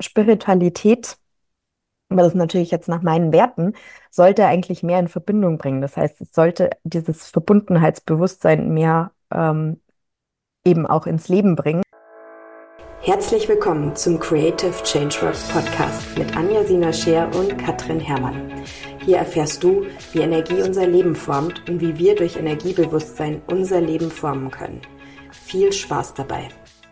Spiritualität, aber das ist natürlich jetzt nach meinen Werten, sollte eigentlich mehr in Verbindung bringen. Das heißt, es sollte dieses Verbundenheitsbewusstsein mehr eben auch ins Leben bringen. Herzlich willkommen zum Creative Changeworks Podcast mit Anja Sina Scheer und Katrin Herrmann. Hier erfährst du, wie Energie unser Leben formt und wie wir durch Energiebewusstsein unser Leben formen können. Viel Spaß dabei!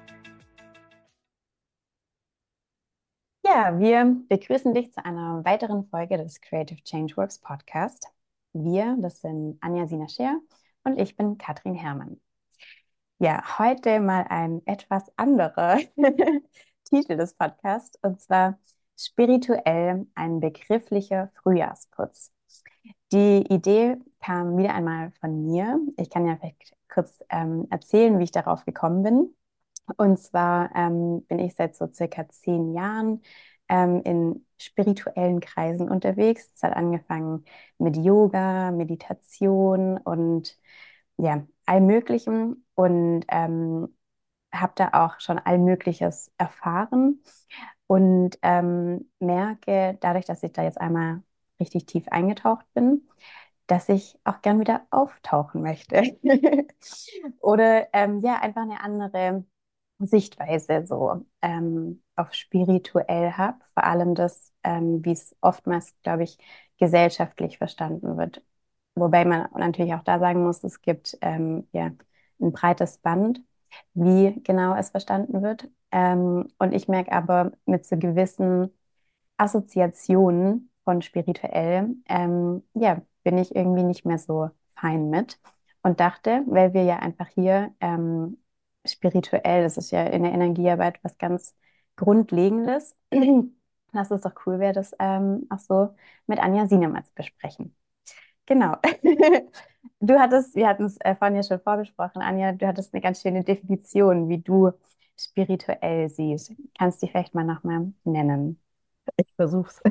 Ja, wir begrüßen dich zu einer weiteren Folge des Creative Changeworks Podcast. Wir, das sind Anja Sina Scheer und ich bin Katrin Herrmann. Ja, heute mal ein etwas anderer Titel des Podcasts, und zwar spirituell ein begrifflicher Frühjahrsputz. Die Idee kam wieder einmal von mir. Ich kann ja vielleicht kurz erzählen, wie ich darauf gekommen bin. Und zwar bin ich seit so circa 10 Jahren in spirituellen Kreisen unterwegs. Es hat angefangen mit Yoga, Meditation und ja, all Möglichem, und habe da auch schon all Mögliches erfahren und merke dadurch, dass ich da jetzt einmal richtig tief eingetaucht bin, dass ich auch gern wieder auftauchen möchte. Oder ja, einfach eine andere Sichtweise so auf spirituell habe. Vor allem das, wie es oftmals, glaube ich, gesellschaftlich verstanden wird. Wobei man natürlich auch da sagen muss, es gibt ja ein breites Band, wie genau es verstanden wird. Und ich merke aber mit so gewissen Assoziationen von spirituell, ja, bin ich irgendwie nicht mehr so fein mit und dachte, weil wir ja einfach hier spirituell, das ist ja in der Energiearbeit was ganz Grundlegendes, dass es doch cool wäre, das auch so mit Anja Sina mal zu besprechen. Genau. Wir hatten es vorhin ja schon vorbesprochen, Anja, du hattest eine ganz schöne Definition, wie du spirituell siehst. Kannst du die vielleicht mal nochmal nennen? Ich versuch's.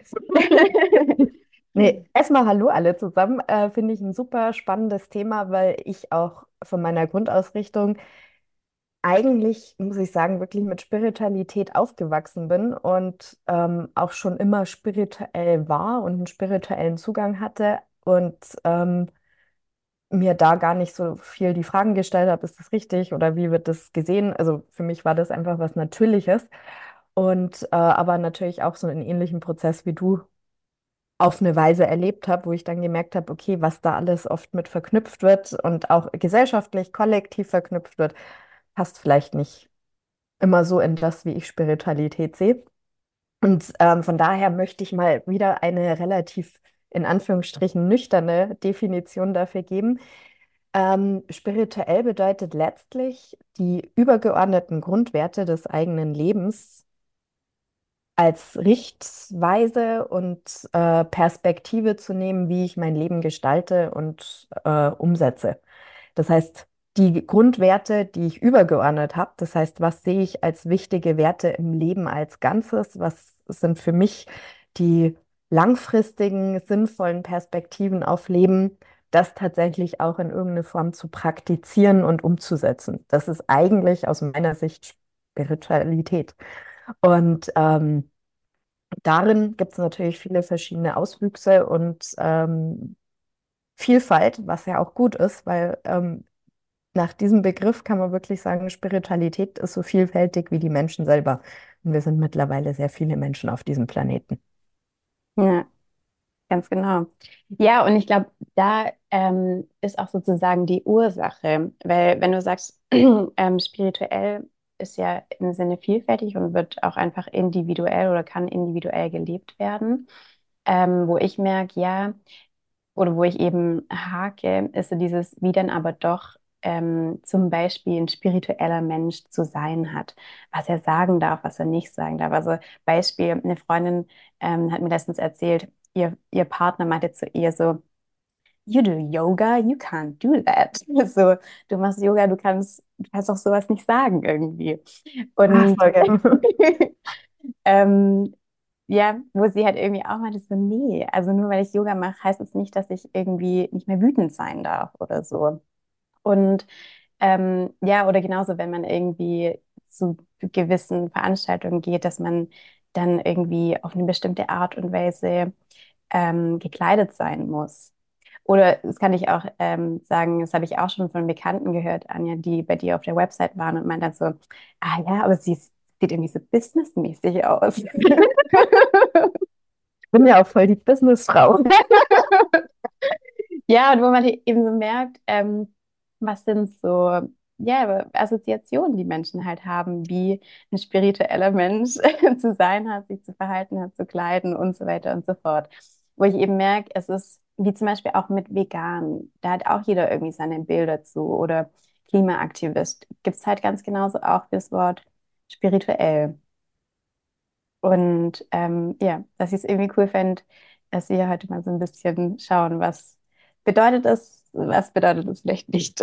Nee, erstmal hallo alle zusammen. Finde ich ein super spannendes Thema, weil ich auch von meiner Grundausrichtung eigentlich, muss ich sagen, wirklich mit Spiritualität aufgewachsen bin und auch schon immer spirituell war und einen spirituellen Zugang hatte und mir da gar nicht so viel die Fragen gestellt habe, ist das richtig oder wie wird das gesehen? Also für mich war das einfach was Natürliches und aber natürlich auch so einen ähnlichen Prozess wie du auf eine Weise erlebt habe, wo ich dann gemerkt habe, okay, was da alles oft mit verknüpft wird und auch gesellschaftlich, kollektiv verknüpft wird, passt vielleicht nicht immer so in das, wie ich Spiritualität sehe. Und von daher möchte ich mal wieder eine relativ, in Anführungsstrichen, nüchterne Definition dafür geben. Spirituell bedeutet letztlich, die übergeordneten Grundwerte des eigenen Lebens als Richtweise und Perspektive zu nehmen, wie ich mein Leben gestalte und umsetze. Das heißt, die Grundwerte, die ich übergeordnet habe, das heißt, was sehe ich als wichtige Werte im Leben als Ganzes, was sind für mich die langfristigen, sinnvollen Perspektiven auf Leben, das tatsächlich auch in irgendeine Form zu praktizieren und umzusetzen. Das ist eigentlich aus meiner Sicht Spiritualität. Und darin gibt es natürlich viele verschiedene Auswüchse und Vielfalt, was ja auch gut ist, weil nach diesem Begriff kann man wirklich sagen, Spiritualität ist so vielfältig wie die Menschen selber. Und wir sind mittlerweile sehr viele Menschen auf diesem Planeten. Ja, ganz genau. Ja, und ich glaube, da ist auch sozusagen die Ursache, weil wenn du sagst, spirituell ist ja im Sinne vielfältig und wird auch einfach individuell oder kann individuell gelebt werden, wo ich merke, ja, oder wo ich eben hake, ist so dieses, wie dann aber doch zum Beispiel ein spiritueller Mensch zu sein hat, was er sagen darf, was er nicht sagen darf. Also Beispiel, eine Freundin hat mir letztens erzählt, ihr Partner meinte zu ihr so, You do yoga, you can't do that. So, du machst Yoga, du kannst doch sowas nicht sagen irgendwie. Ah, Und voll gern. ähm, ja, wo sie halt irgendwie auch meinte, so, nee, also nur weil ich Yoga mache, heißt es nicht, dass ich irgendwie nicht mehr wütend sein darf oder so. Und ja, oder genauso, wenn man irgendwie zu gewissen Veranstaltungen geht, dass man dann irgendwie auf eine bestimmte Art und Weise gekleidet sein muss. Oder das kann ich auch sagen, das habe ich auch schon von Bekannten gehört, Anja, die bei dir auf der Website waren und meinen dann so, ah ja, aber sieht irgendwie so businessmäßig aus. Ich bin ja auch voll die Businessfrau. Ja, und wo man eben so merkt, was sind so, ja, Assoziationen, die Menschen halt haben, wie ein spiritueller Mensch zu sein hat, sich zu verhalten hat, zu kleiden und so weiter und so fort. Wo ich eben merke, es ist wie zum Beispiel auch mit vegan, da hat auch jeder irgendwie seine Bilder zu oder Klimaaktivist. Gibt es halt ganz genauso auch das Wort spirituell. Und ja, dass ich es irgendwie cool fände, dass wir heute mal so ein bisschen schauen, was bedeutet es vielleicht nicht.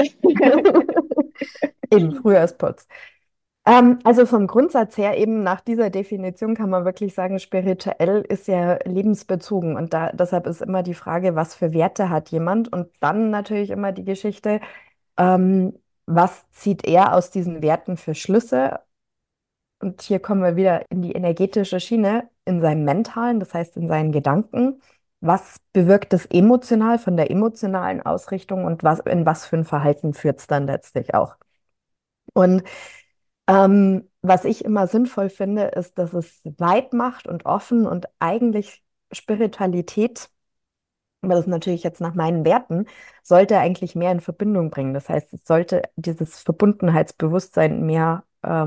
Eben, Frühjahrsputz. Also vom Grundsatz her, eben nach dieser Definition kann man wirklich sagen, spirituell ist ja lebensbezogen. Und deshalb ist immer die Frage, was für Werte hat jemand? Und dann natürlich immer die Geschichte, was zieht er aus diesen Werten für Schlüsse? Und hier kommen wir wieder in die energetische Schiene, in seinem Mentalen, das heißt in seinen Gedanken. Was bewirkt es emotional von der emotionalen Ausrichtung und in was für ein Verhalten führt es dann letztlich auch? Und was ich immer sinnvoll finde, ist, dass es weit macht und offen und eigentlich Spiritualität, aber das ist natürlich jetzt nach meinen Werten, sollte eigentlich mehr in Verbindung bringen. Das heißt, es sollte dieses Verbundenheitsbewusstsein mehr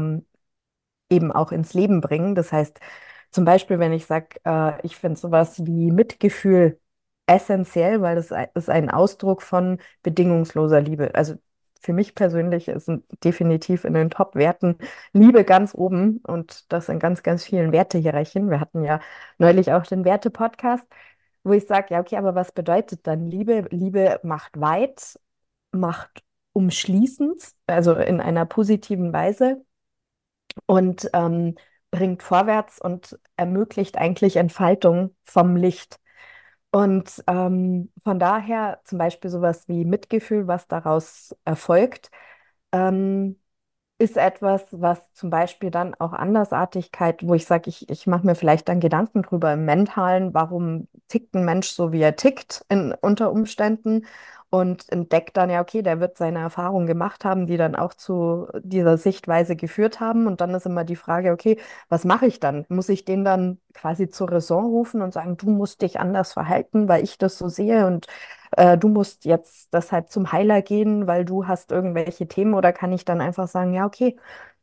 eben auch ins Leben bringen. Das heißt, zum Beispiel, wenn ich sage, ich finde sowas wie Mitgefühl essentiell, weil ist ein Ausdruck von bedingungsloser Liebe. Also für mich persönlich ist definitiv in den Top-Werten Liebe ganz oben und das in ganz, ganz vielen Wertehierarchien. Wir hatten ja neulich auch den Werte-Podcast, wo ich sage, ja, okay, aber was bedeutet dann Liebe? Liebe macht weit, macht umschließend, also in einer positiven Weise und bringt vorwärts und ermöglicht eigentlich Entfaltung vom Licht. Und von daher zum Beispiel sowas wie Mitgefühl, was daraus erfolgt, ähm, ist etwas, was zum Beispiel dann auch Andersartigkeit, wo ich sage, ich mache mir vielleicht dann Gedanken drüber im Mentalen, warum tickt ein Mensch so, wie er tickt unter Umständen und entdeckt dann, ja, okay, der wird seine Erfahrungen gemacht haben, die dann auch zu dieser Sichtweise geführt haben. Und dann ist immer die Frage, okay, was mache ich dann? Muss ich den dann quasi zur Raison rufen und sagen, du musst dich anders verhalten, weil ich das so sehe und du musst jetzt deshalb zum Heiler gehen, weil du hast irgendwelche Themen oder kann ich dann einfach sagen, ja, okay,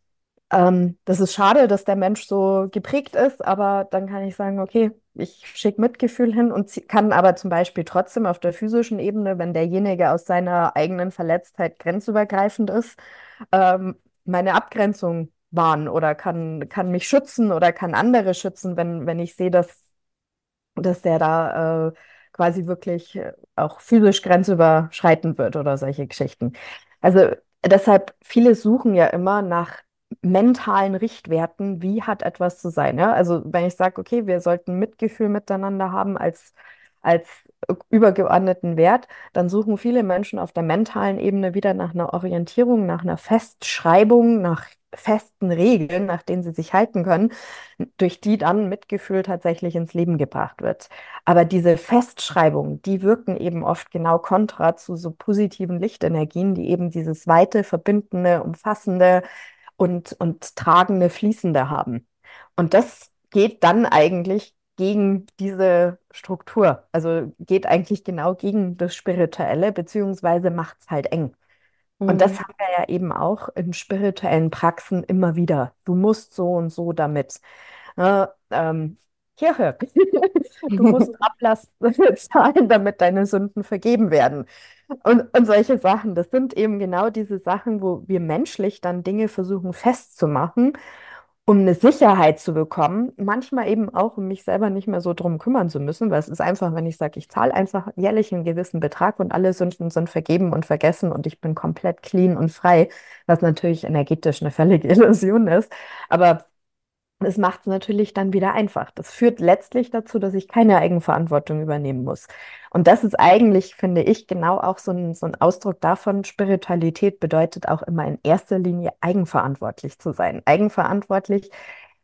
das ist schade, dass der Mensch so geprägt ist, aber dann kann ich sagen, okay, ich schicke Mitgefühl hin und kann aber zum Beispiel trotzdem auf der physischen Ebene, wenn derjenige aus seiner eigenen Verletztheit grenzübergreifend ist, meine Abgrenzung wahren oder kann mich schützen oder kann andere schützen, wenn ich sehe, dass der da quasi wirklich auch physisch grenzüberschreitend wird oder solche Geschichten. Also deshalb, viele suchen ja immer nach mentalen Richtwerten, wie hat etwas zu sein. Ja? Also wenn ich sage, okay, wir sollten Mitgefühl miteinander haben als übergeordneten Wert, dann suchen viele Menschen auf der mentalen Ebene wieder nach einer Orientierung, nach einer Festschreibung, nach festen Regeln, nach denen sie sich halten können, durch die dann Mitgefühl tatsächlich ins Leben gebracht wird. Aber diese Festschreibungen, die wirken eben oft genau kontra zu so positiven Lichtenergien, die eben dieses weite, verbindende, umfassende und tragende, fließende haben. Und das geht dann eigentlich gegen diese Struktur, also geht eigentlich genau gegen das Spirituelle, beziehungsweise macht es halt eng. Und das Mhm. haben wir ja eben auch in spirituellen Praxen immer wieder. Du musst so und so damit. Kirche. Du musst Ablass zahlen, damit deine Sünden vergeben werden. Und solche Sachen. Das sind eben genau diese Sachen, wo wir menschlich dann Dinge versuchen festzumachen, um eine Sicherheit zu bekommen. Manchmal eben auch, um mich selber nicht mehr so drum kümmern zu müssen, weil es ist einfach, wenn ich sage, ich zahle einfach jährlich einen gewissen Betrag und alle Sünden sind vergeben und vergessen und ich bin komplett clean und frei, was natürlich energetisch eine völlige Illusion ist. Aber es macht es natürlich dann wieder einfach. Das führt letztlich dazu, dass ich keine Eigenverantwortung übernehmen muss. Und das ist eigentlich, finde ich, genau auch so ein Ausdruck davon, Spiritualität bedeutet auch immer in erster Linie eigenverantwortlich zu sein. Eigenverantwortlich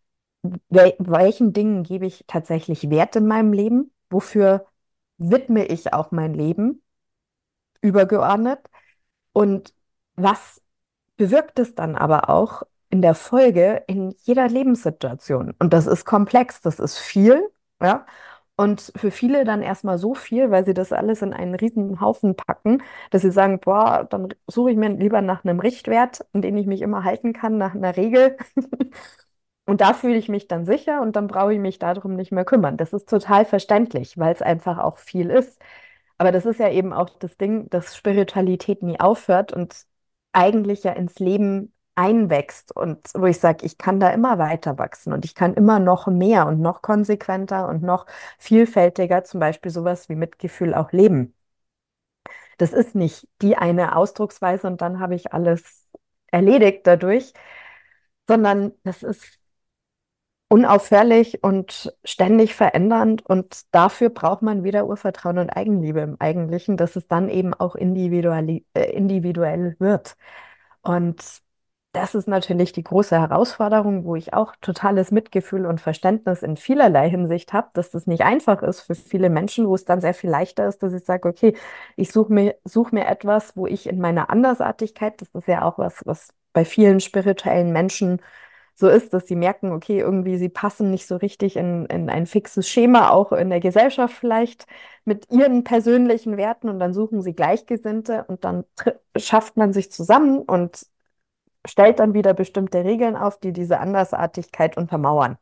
welchen Dingen gebe ich tatsächlich Wert in meinem Leben? Wofür widme ich auch mein Leben übergeordnet? Und was bewirkt es dann aber auch in der Folge in jeder Lebenssituation? Und das ist komplex, das ist viel, ja. Und für viele dann erstmal so viel, weil sie das alles in einen riesen Haufen packen, dass sie sagen, boah, dann suche ich mir lieber nach einem Richtwert, an den ich mich immer halten kann, nach einer Regel. Und da fühle ich mich dann sicher und dann brauche ich mich darum nicht mehr kümmern. Das ist total verständlich, weil es einfach auch viel ist. Aber das ist ja eben auch das Ding, dass Spiritualität nie aufhört und eigentlich ja ins Leben einwächst und wo ich sage, ich kann da immer weiter wachsen und ich kann immer noch mehr und noch konsequenter und noch vielfältiger zum Beispiel sowas wie Mitgefühl auch leben. Das ist nicht die eine Ausdrucksweise und dann habe ich alles erledigt dadurch, sondern das ist unaufhörlich und ständig verändernd und dafür braucht man wieder Urvertrauen und Eigenliebe im Eigentlichen, dass es dann eben auch individuell wird. Und das ist natürlich die große Herausforderung, wo ich auch totales Mitgefühl und Verständnis in vielerlei Hinsicht habe, dass das nicht einfach ist für viele Menschen, wo es dann sehr viel leichter ist, dass ich sage, okay, ich such mir etwas, wo ich in meiner Andersartigkeit, das ist ja auch was, was bei vielen spirituellen Menschen so ist, dass sie merken, okay, irgendwie sie passen nicht so richtig in ein fixes Schema, auch in der Gesellschaft vielleicht mit ihren persönlichen Werten und dann suchen sie Gleichgesinnte und dann schafft man sich zusammen und stellt dann wieder bestimmte Regeln auf, die diese Andersartigkeit untermauern.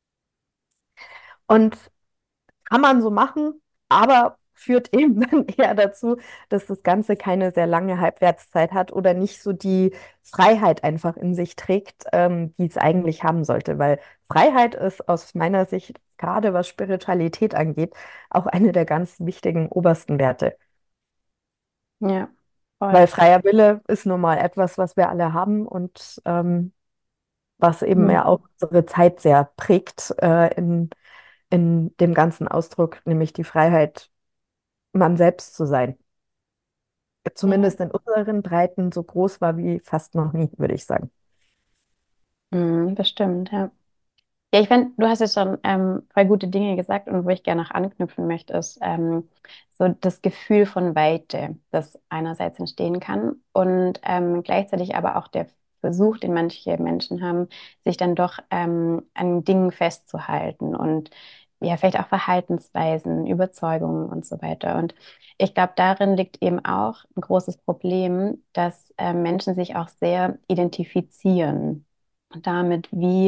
Und kann man so machen, aber führt eben dann eher dazu, dass das Ganze keine sehr lange Halbwertszeit hat oder nicht so die Freiheit einfach in sich trägt, die es eigentlich haben sollte. Weil Freiheit ist aus meiner Sicht, gerade was Spiritualität angeht, auch eine der ganz wichtigen obersten Werte. Ja, Weil voll. freier Wille ist nun mal etwas, was wir alle haben und was eben Hm. ja auch unsere Zeit sehr prägt, in dem ganzen Ausdruck, nämlich die Freiheit, man selbst zu sein. Ja. Zumindest in unseren Breiten so groß war wie fast noch nie, würde ich sagen. Bestimmt, ja. Ja, ich finde, du hast jetzt schon voll gute Dinge gesagt und wo ich gerne noch anknüpfen möchte, ist so das Gefühl von Weite, das einerseits entstehen kann und gleichzeitig aber auch der Versuch, den manche Menschen haben, sich dann doch an Dingen festzuhalten und ja, vielleicht auch Verhaltensweisen, Überzeugungen und so weiter. Und ich glaube, darin liegt eben auch ein großes Problem, dass Menschen sich auch sehr identifizieren damit,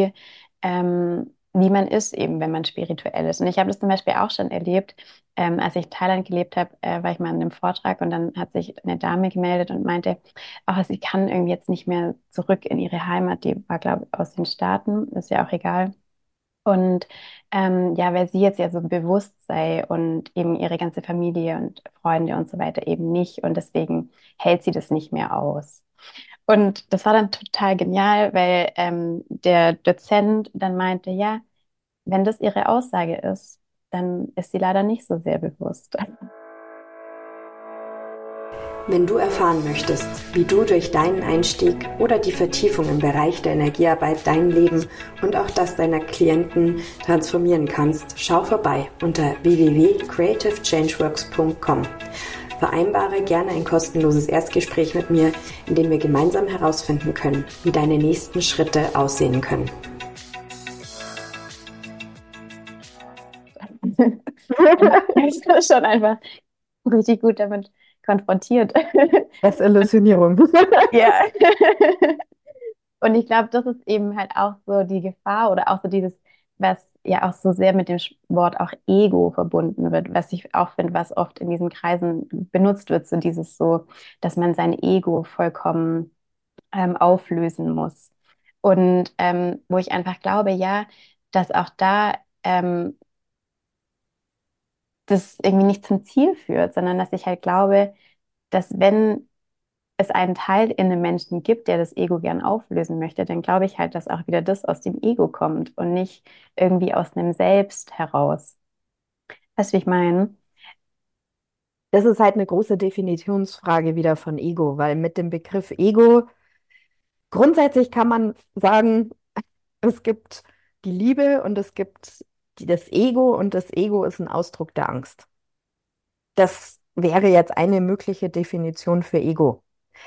wie man ist, eben wenn man spirituell ist. Und ich habe das zum Beispiel auch schon erlebt, als ich in Thailand gelebt habe, war ich mal in einem Vortrag und dann hat sich eine Dame gemeldet und meinte, ach, sie kann irgendwie jetzt nicht mehr zurück in ihre Heimat. Die war, glaube ich, aus den Staaten, ist ja auch egal. Und ja, weil sie jetzt ja so bewusst sei und eben ihre ganze Familie und Freunde und so weiter eben nicht. Und deswegen hält sie das nicht mehr aus. Und das war dann total genial, weil der Dozent dann meinte, ja, wenn das ihre Aussage ist, dann ist sie leider nicht so sehr bewusst. Wenn du erfahren möchtest, wie du durch deinen Einstieg oder die Vertiefung im Bereich der Energiearbeit dein Leben und auch das deiner Klienten transformieren kannst, schau vorbei unter www.creativechangeworks.com. Vereinbare gerne ein kostenloses Erstgespräch mit mir, in dem wir gemeinsam herausfinden können, wie deine nächsten Schritte aussehen können. Ich bin schon einfach richtig gut damit konfrontiert. Desillusionierung. Ja. Und ich glaube, das ist eben halt auch so die Gefahr oder auch so dieses, was ja auch so sehr mit dem Wort auch Ego verbunden wird, was ich auch finde, was oft in diesen Kreisen benutzt wird, so dieses so, dass man sein Ego vollkommen auflösen muss. Und wo ich einfach glaube, ja, dass auch da das irgendwie nicht zum Ziel führt, sondern dass ich halt glaube, dass wenn es einen Teil in einem Menschen gibt, der das Ego gern auflösen möchte, dann glaube ich halt, dass auch wieder das aus dem Ego kommt und nicht irgendwie aus einem Selbst heraus. Weißt du, wie ich meine? Das ist halt eine große Definitionsfrage wieder von Ego, weil mit dem Begriff Ego grundsätzlich kann man sagen, es gibt die Liebe und es gibt das Ego und das Ego ist ein Ausdruck der Angst. Das wäre jetzt eine mögliche Definition für Ego.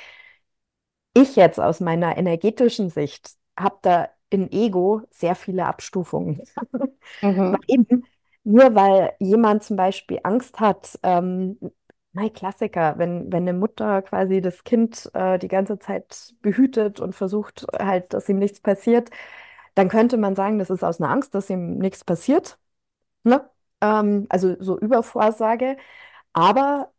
Ich jetzt aus meiner energetischen Sicht habe da in Ego sehr viele Abstufungen. Weil Mhm. eben, nur weil jemand zum Beispiel Angst hat, mein Klassiker, wenn eine Mutter quasi das Kind die ganze Zeit behütet und versucht halt, dass ihm nichts passiert, dann könnte man sagen, das ist aus einer Angst, dass ihm nichts passiert. Ne? Also so Übervorsage. Aber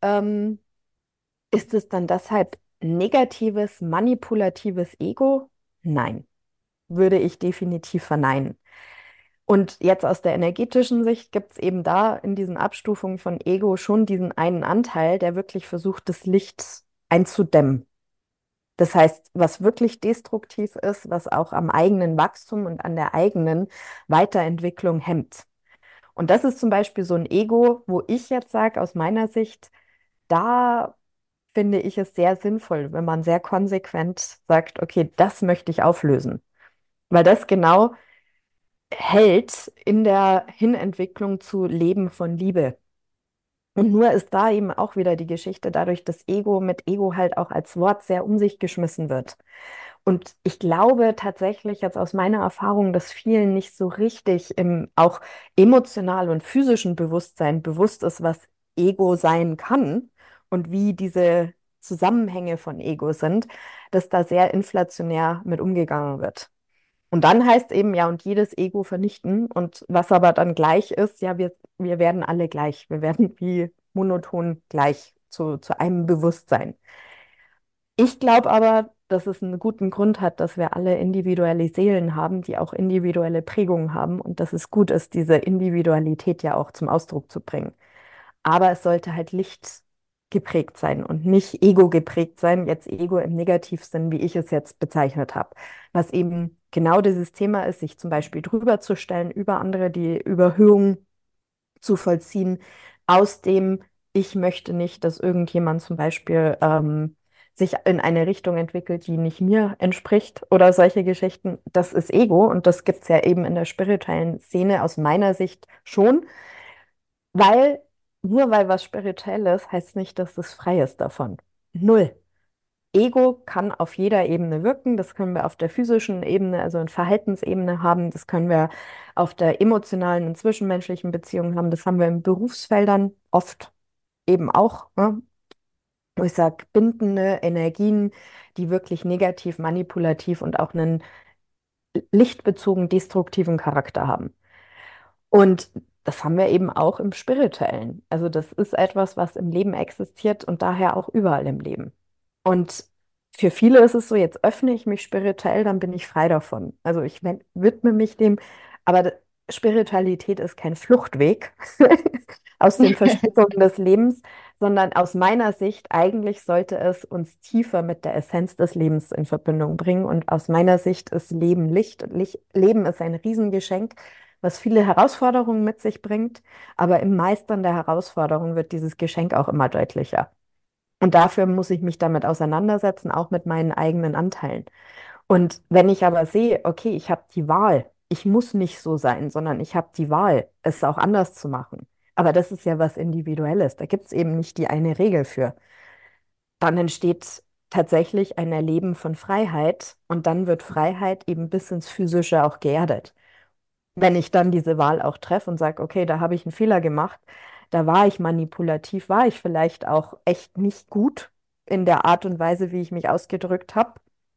ist es dann deshalb negatives, manipulatives Ego? Nein, würde ich definitiv verneinen. Und jetzt aus der energetischen Sicht gibt es eben da in diesen Abstufungen von Ego schon diesen einen Anteil, der wirklich versucht, das Licht einzudämmen. Das heißt, was wirklich destruktiv ist, was auch am eigenen Wachstum und an der eigenen Weiterentwicklung hemmt. Und das ist zum Beispiel so ein Ego, wo ich jetzt sage, aus meiner Sicht, da finde ich es sehr sinnvoll, wenn man sehr konsequent sagt, okay, das möchte ich auflösen. Weil das genau hält in der Hinentwicklung zu Leben von Liebe. Und nur ist da eben auch wieder die Geschichte, dadurch, dass Ego mit Ego halt auch als Wort sehr um sich geschmissen wird. Und ich glaube tatsächlich jetzt aus meiner Erfahrung, dass vielen nicht so richtig im auch emotional und physischen Bewusstsein bewusst ist, was Ego sein kann und wie diese Zusammenhänge von Ego sind, dass da sehr inflationär mit umgegangen wird. Und dann heißt eben, ja, und jedes Ego vernichten. Und was aber dann gleich ist, ja, wir werden alle gleich. Wir werden wie monoton gleich zu einem Bewusstsein. Ich glaube aber, dass es einen guten Grund hat, dass wir alle individuelle Seelen haben, die auch individuelle Prägungen haben und dass es gut ist, diese Individualität ja auch zum Ausdruck zu bringen. Aber es sollte halt Licht geprägt sein und nicht Ego geprägt sein, jetzt Ego im Negativsinn, wie ich es jetzt bezeichnet habe. Was eben genau dieses Thema ist, sich zum Beispiel drüber zu stellen, über andere die Überhöhung zu vollziehen, aus dem ich möchte nicht, dass irgendjemand zum Beispiel sich in eine Richtung entwickelt, die nicht mir entspricht oder solche Geschichten. Das ist Ego und das gibt es ja eben in der spirituellen Szene aus meiner Sicht schon, weil nur weil was spirituell ist, heißt nicht, dass es frei ist davon. Null. Ego kann auf jeder Ebene wirken. Das können wir auf der physischen Ebene, also in Verhaltensebene haben. Das können wir auf der emotionalen und zwischenmenschlichen Beziehung haben. Das haben wir in Berufsfeldern oft eben auch. Ne? Wo ich sage, bindende Energien, die wirklich negativ, manipulativ und auch einen lichtbezogen destruktiven Charakter haben. Und das haben wir eben auch im Spirituellen. Also das ist etwas, was im Leben existiert und daher auch überall im Leben. Und für viele ist es so, jetzt öffne ich mich spirituell, dann bin ich frei davon. Also ich widme mich dem, aber Spiritualität ist kein Fluchtweg aus den Verstrickungen des Lebens, sondern aus meiner Sicht eigentlich sollte es uns tiefer mit der Essenz des Lebens in Verbindung bringen. Und aus meiner Sicht ist Leben Licht. Leben ist ein Riesengeschenk, was viele Herausforderungen mit sich bringt. Aber im Meistern der Herausforderungen wird dieses Geschenk auch immer deutlicher. Und dafür muss ich mich damit auseinandersetzen, auch mit meinen eigenen Anteilen. Und wenn ich aber sehe, okay, ich habe die Wahl, ich muss nicht so sein, sondern ich habe die Wahl, es auch anders zu machen. Aber das ist ja was Individuelles. Da gibt es eben nicht die eine Regel für. Dann entsteht tatsächlich ein Erleben von Freiheit und dann wird Freiheit eben bis ins Physische auch geerdet. Wenn ich dann diese Wahl auch treffe und sage, okay, da habe ich einen Fehler gemacht, da war ich manipulativ, war ich vielleicht auch echt nicht gut in der Art und Weise, wie ich mich ausgedrückt habe.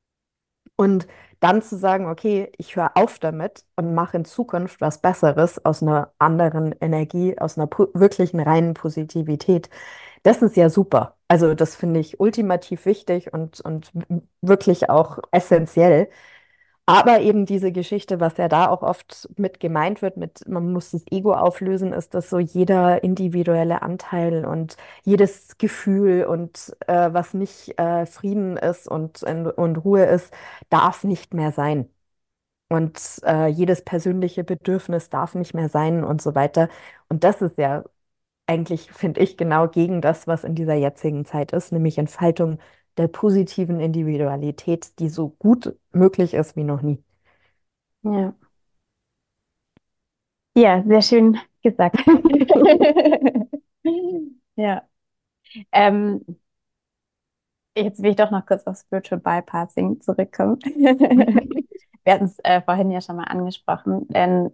Und dann zu sagen, okay, ich höre auf damit und mache in Zukunft was Besseres aus einer anderen Energie, aus einer wirklichen reinen Positivität, das ist ja super. Also das finde ich ultimativ wichtig und wirklich auch essentiell. Aber eben diese Geschichte, was ja da auch oft mit gemeint wird, mit man muss das Ego auflösen, ist, dass so jeder individuelle Anteil und jedes Gefühl und was nicht Frieden ist und Ruhe ist, darf nicht mehr sein. Und jedes persönliche Bedürfnis darf nicht mehr sein und so weiter. Und das ist ja eigentlich, finde ich, genau gegen das, was in dieser jetzigen Zeit ist, nämlich Entfaltung der positiven Individualität, die so gut möglich ist wie noch nie. Ja. Ja, sehr schön gesagt. Ja. Ähm, Jetzt will ich doch noch kurz auf Spiritual Bypassing zurückkommen. Wir hatten es vorhin ja schon mal angesprochen, denn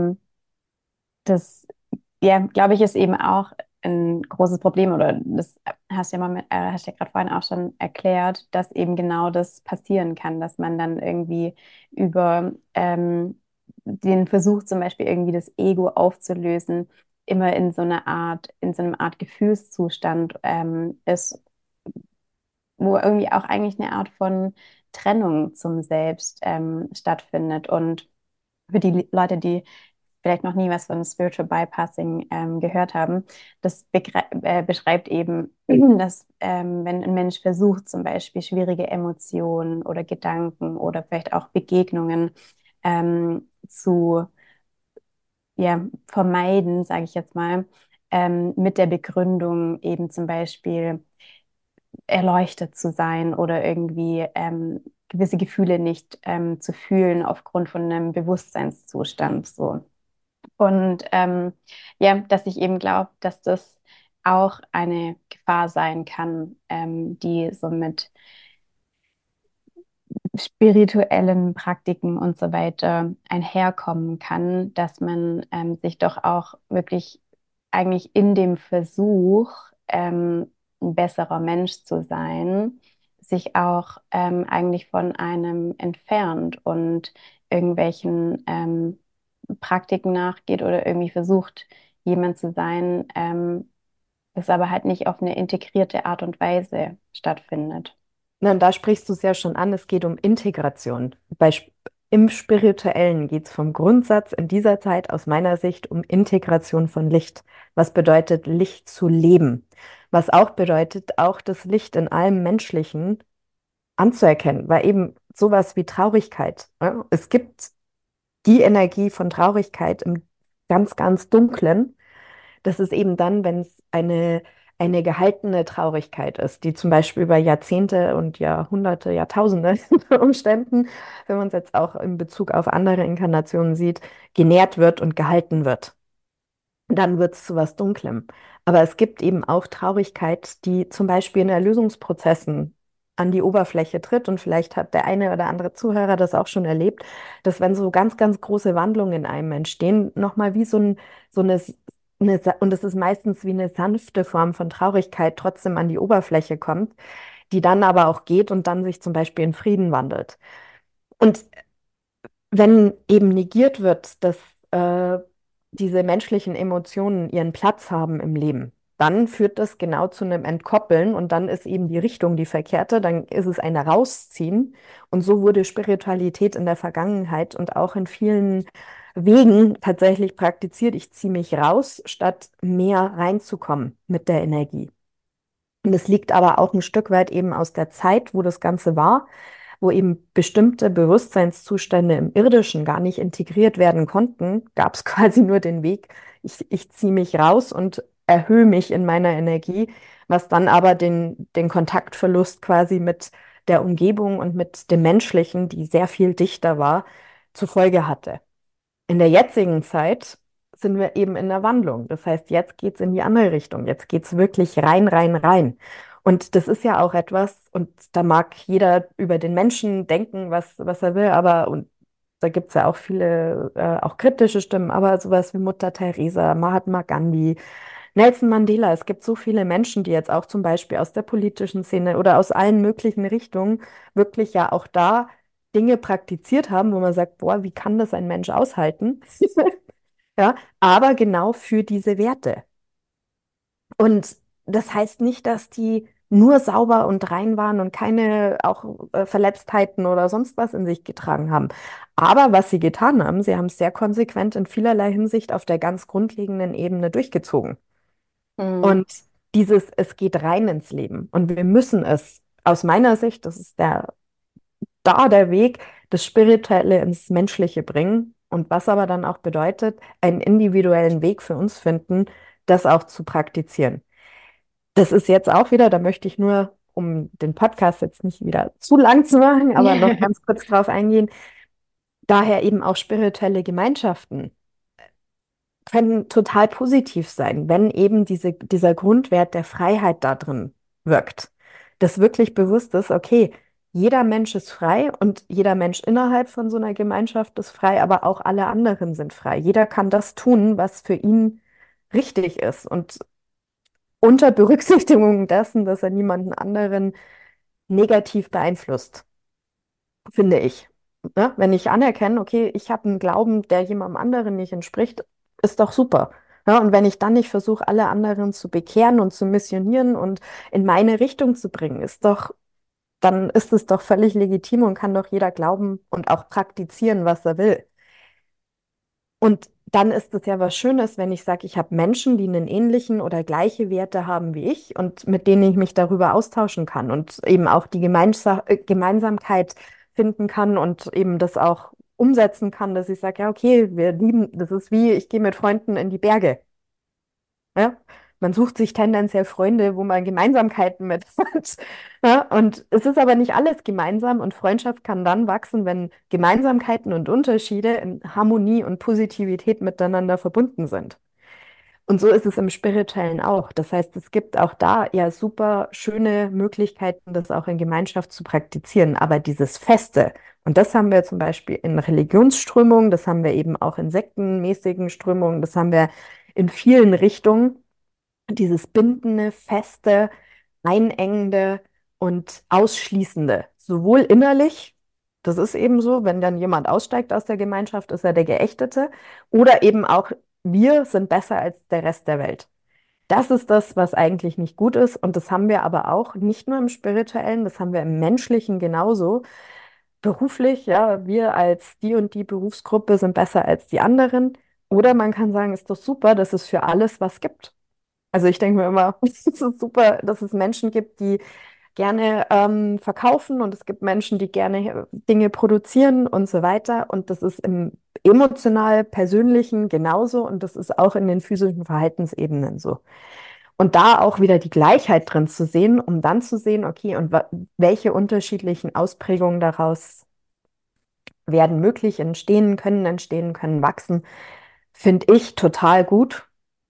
das, ja, glaube ich, ist eben auch ein großes Problem, oder das hast ja gerade vorhin auch schon erklärt, dass eben genau das passieren kann, dass man dann irgendwie über den Versuch, zum Beispiel irgendwie das Ego aufzulösen, immer in so einer Art Gefühlszustand ist, wo irgendwie auch eigentlich eine Art von Trennung zum Selbst stattfindet. Und für die Leute, die vielleicht noch nie was von Spiritual Bypassing gehört haben, das beschreibt eben, dass wenn ein Mensch versucht, zum Beispiel schwierige Emotionen oder Gedanken oder vielleicht auch Begegnungen zu vermeiden, sage ich jetzt mal, mit der Begründung eben zum Beispiel erleuchtet zu sein oder irgendwie gewisse Gefühle nicht zu fühlen aufgrund von einem Bewusstseinszustand so. Und ja, dass ich eben glaube, dass das auch eine Gefahr sein kann, die so mit spirituellen Praktiken und so weiter einherkommen kann, dass man sich doch auch wirklich eigentlich in dem Versuch, ein besserer Mensch zu sein, sich auch eigentlich von einem entfernt und irgendwelchen Praktiken nachgeht oder irgendwie versucht, jemand zu sein, das aber halt nicht auf eine integrierte Art und Weise stattfindet. Na, und da sprichst du es ja schon an, es geht um Integration. Im Spirituellen geht es vom Grundsatz in dieser Zeit aus meiner Sicht um Integration von Licht. Was bedeutet Licht zu leben? Was auch bedeutet, auch das Licht in allem Menschlichen anzuerkennen, weil eben sowas wie Traurigkeit, ja, es gibt die Energie von Traurigkeit im ganz, ganz Dunklen. Das ist eben dann, wenn es eine gehaltene Traurigkeit ist, die zum Beispiel über Jahrzehnte und Jahrhunderte, Jahrtausende unter Umständen, wenn man es jetzt auch in Bezug auf andere Inkarnationen sieht, genährt wird und gehalten wird. Dann wird es zu was Dunklem. Aber es gibt eben auch Traurigkeit, die zum Beispiel in Erlösungsprozessen an die Oberfläche tritt. Und vielleicht hat der eine oder andere Zuhörer das auch schon erlebt, dass wenn so ganz, ganz große Wandlungen in einem entstehen, nochmal wie so und es ist meistens wie eine sanfte Form von Traurigkeit trotzdem an die Oberfläche kommt, die dann aber auch geht und dann sich zum Beispiel in Frieden wandelt. Und wenn eben negiert wird, dass äh, diese menschlichen Emotionen ihren Platz haben im Leben, dann führt das genau zu einem Entkoppeln und dann ist eben die Richtung die verkehrte, dann ist es ein Rausziehen. Und so wurde Spiritualität in der Vergangenheit und auch in vielen Wegen tatsächlich praktiziert. Ich ziehe mich raus, statt mehr reinzukommen mit der Energie. Und es liegt aber auch ein Stück weit eben aus der Zeit, wo das Ganze war, wo eben bestimmte Bewusstseinszustände im Irdischen gar nicht integriert werden konnten, gab es quasi nur den Weg, ich ziehe mich raus und erhöhe mich in meiner Energie, was dann aber den Kontaktverlust quasi mit der Umgebung und mit dem Menschlichen, die sehr viel dichter war, zur Folge hatte. In der jetzigen Zeit sind wir eben in der Wandlung. Das heißt, jetzt geht es in die andere Richtung. Jetzt geht es wirklich rein, rein, rein. Und das ist ja auch etwas, und da mag jeder über den Menschen denken, was er will, aber und da gibt es ja auch viele, auch kritische Stimmen, aber sowas wie Mutter Teresa, Mahatma Gandhi, Nelson Mandela. Es gibt so viele Menschen, die jetzt auch zum Beispiel aus der politischen Szene oder aus allen möglichen Richtungen wirklich ja auch da Dinge praktiziert haben, wo man sagt, boah, wie kann das ein Mensch aushalten? Ja, aber genau für diese Werte. Und das heißt nicht, dass die nur sauber und rein waren und keine auch Verletztheiten oder sonst was in sich getragen haben. Aber was sie getan haben, sie haben es sehr konsequent in vielerlei Hinsicht auf der ganz grundlegenden Ebene durchgezogen. Mhm. Und es geht rein ins Leben. Und wir müssen es, aus meiner Sicht, das ist der Weg, das Spirituelle ins Menschliche bringen. Und was aber dann auch bedeutet, einen individuellen Weg für uns finden, das auch zu praktizieren. Das ist jetzt auch wieder, da möchte ich nur, um den Podcast jetzt nicht wieder zu lang zu machen, aber noch Ja. ganz kurz drauf eingehen, daher eben auch spirituelle Gemeinschaften. können total positiv sein, wenn eben dieser Grundwert der Freiheit da drin wirkt. Dass wirklich bewusst ist, okay, jeder Mensch ist frei und jeder Mensch innerhalb von so einer Gemeinschaft ist frei, aber auch alle anderen sind frei. Jeder kann das tun, was für ihn richtig ist und unter Berücksichtigung dessen, dass er niemanden anderen negativ beeinflusst, finde ich. Ne? Wenn ich anerkenne, okay, ich habe einen Glauben, der jemandem anderen nicht entspricht, ist doch super. Ja, und wenn ich dann nicht versuche, alle anderen zu bekehren und zu missionieren und in meine Richtung zu bringen, dann ist es doch völlig legitim und kann doch jeder glauben und auch praktizieren, was er will. Und dann ist es ja was Schönes, wenn ich sage, ich habe Menschen, die einen ähnlichen oder gleiche Werte haben wie ich und mit denen ich mich darüber austauschen kann und eben auch die Gemeinsamkeit finden kann und eben das auch umsetzen kann, dass ich sage, ja, okay, wir lieben, das ist wie, ich gehe mit Freunden in die Berge. Ja? Man sucht sich tendenziell Freunde, wo man Gemeinsamkeiten mit hat. Ja? Und es ist aber nicht alles gemeinsam und Freundschaft kann dann wachsen, wenn Gemeinsamkeiten und Unterschiede in Harmonie und Positivität miteinander verbunden sind. Und so ist es im Spirituellen auch. Das heißt, es gibt auch da ja super schöne Möglichkeiten, das auch in Gemeinschaft zu praktizieren. Aber dieses Feste, und das haben wir zum Beispiel in Religionsströmungen, das haben wir eben auch in sektenmäßigen Strömungen, das haben wir in vielen Richtungen, dieses bindende, feste, einengende und ausschließende, sowohl innerlich, das ist eben so, wenn dann jemand aussteigt aus der Gemeinschaft, ist er der Geächtete, oder eben auch, wir sind besser als der Rest der Welt. Das ist das, was eigentlich nicht gut ist. Und das haben wir aber auch nicht nur im Spirituellen, das haben wir im Menschlichen genauso. Beruflich, ja, wir als die und die Berufsgruppe sind besser als die anderen. Oder man kann sagen, ist doch super, dass es für alles was gibt. Also ich denke mir immer, es ist super, dass es Menschen gibt, die gerne verkaufen und es gibt Menschen, die gerne Dinge produzieren und so weiter. Und das ist im emotional, persönlichen genauso und das ist auch in den physischen Verhaltensebenen so. Und da auch wieder die Gleichheit drin zu sehen, um dann zu sehen, okay, und welche unterschiedlichen Ausprägungen daraus werden möglich, entstehen können, wachsen, finde ich total gut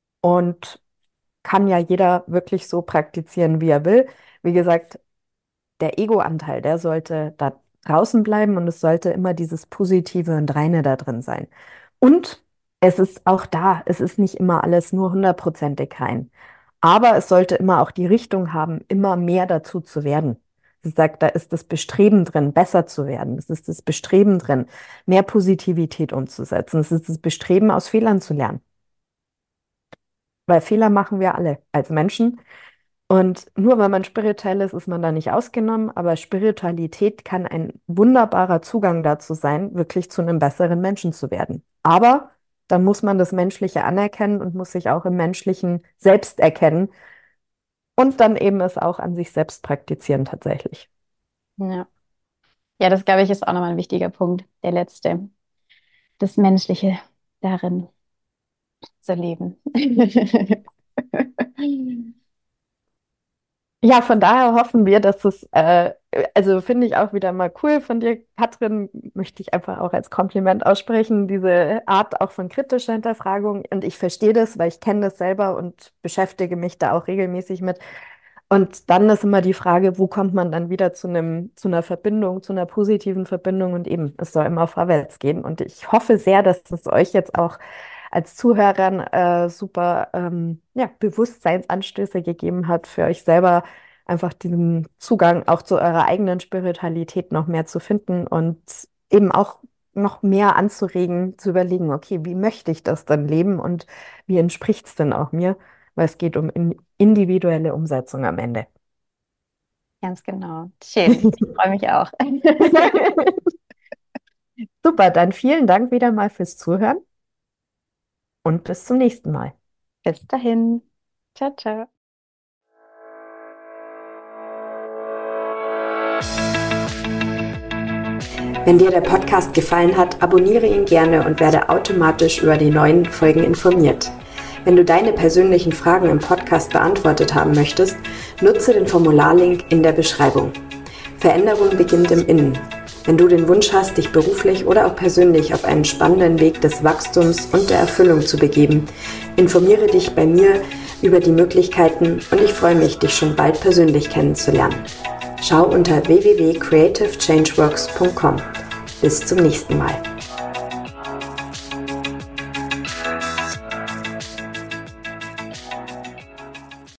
und kann ja jeder wirklich so praktizieren, wie er will. Wie gesagt, der Ego-Anteil, der sollte da draußen bleiben und es sollte immer dieses Positive und Reine da drin sein. Und es ist auch da, es ist nicht immer alles nur hundertprozentig rein. Aber es sollte immer auch die Richtung haben, immer mehr dazu zu werden. Sie sagt, da ist das Bestreben drin, besser zu werden. Es ist das Bestreben drin, mehr Positivität umzusetzen. Es ist das Bestreben, aus Fehlern zu lernen. Weil Fehler machen wir alle als Menschen. Und nur weil man spirituell ist, ist man da nicht ausgenommen. Aber Spiritualität kann ein wunderbarer Zugang dazu sein, wirklich zu einem besseren Menschen zu werden. Aber dann muss man das Menschliche anerkennen und muss sich auch im Menschlichen selbst erkennen und dann eben es auch an sich selbst praktizieren tatsächlich. Ja. Ja, das glaube ich ist auch nochmal ein wichtiger Punkt, der letzte, das Menschliche darin zu leben. Ja, von daher hoffen wir, dass also finde ich auch wieder mal cool von dir, Katrin, möchte ich einfach auch als Kompliment aussprechen, diese Art auch von kritischer Hinterfragung. Und ich verstehe das, weil ich kenne das selber und beschäftige mich da auch regelmäßig mit. Und dann ist immer die Frage, wo kommt man dann wieder zu einer Verbindung, zu einer positiven Verbindung und eben, es soll immer vorwärts gehen. Und ich hoffe sehr, dass es euch jetzt auch als Zuhörern super ja, Bewusstseinsanstöße gegeben hat, für euch selber einfach diesen Zugang auch zu eurer eigenen Spiritualität noch mehr zu finden und eben auch noch mehr anzuregen, zu überlegen, okay, wie möchte ich das dann leben und wie entspricht es denn auch mir? Weil es geht um individuelle Umsetzung am Ende. Ganz genau. Schön. Ich freue mich auch. Super, dann vielen Dank wieder mal fürs Zuhören und bis zum nächsten Mal. Bis dahin. Ciao, ciao. Wenn dir der Podcast gefallen hat, abonniere ihn gerne und werde automatisch über die neuen Folgen informiert. Wenn du deine persönlichen Fragen im Podcast beantwortet haben möchtest, nutze den Formularlink in der Beschreibung. Veränderung beginnt im Innen. Wenn du den Wunsch hast, dich beruflich oder auch persönlich auf einen spannenden Weg des Wachstums und der Erfüllung zu begeben, informiere dich bei mir über die Möglichkeiten und ich freue mich, dich schon bald persönlich kennenzulernen. Schau unter www.creativechangeworks.com. Bis zum nächsten Mal.